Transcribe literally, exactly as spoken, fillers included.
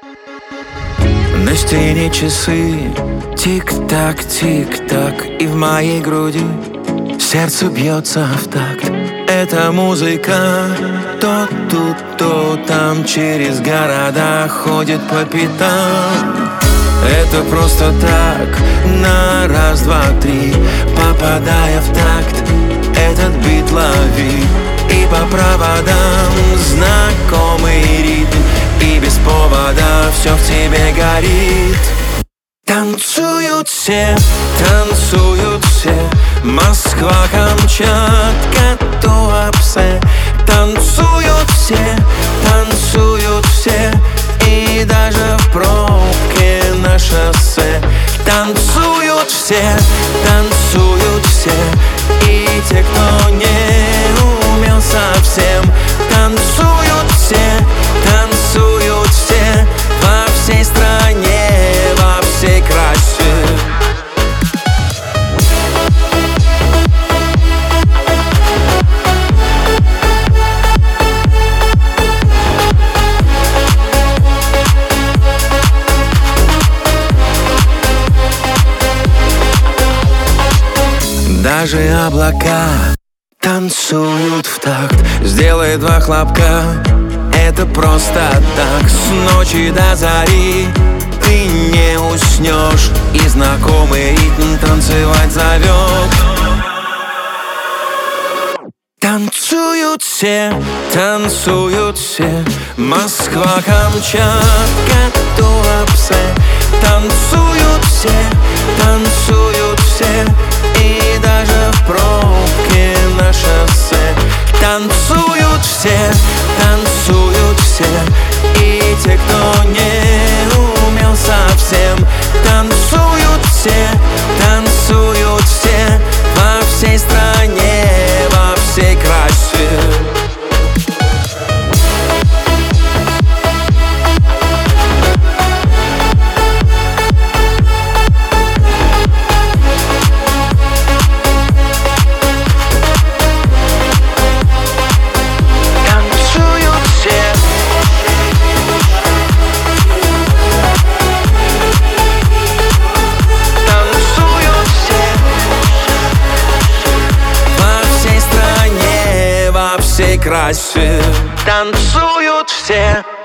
На стене часы, тик-так, тик-так, и в моей груди сердце бьется в такт. Эта музыка то тут, то там, через города ходит по пятам. Это просто так, на раз, два, три, попадая в такт, этот бит лови. И по проводам знакомый ритм, и без повода все в тебе горит. Танцуют все, танцуют все, Москва, Камчатка, Туапсе. Танцуют все, танцуют все, и даже в пробке на шоссе. Танцуют все, танцуют все, и те, кто не умел совсем. Танцуют все, танцуют все, во всей стране, во всей красе. Даже облака танцуют в такт. Сделай два хлопка, это просто так. С ночи до зари ты не уснешь, и знакомый ритм танцевать зовет. Танцуют все, танцуют все, Москва, Камчатка, Туапсе. Танцуют все, танцуют все, и даже в пробке на шоссе. Танцуют все, танцуют все, и те, кто не умел совсем. Танцуют все, танцуют все, во всей стране, во всей красе. Красе танцуют все.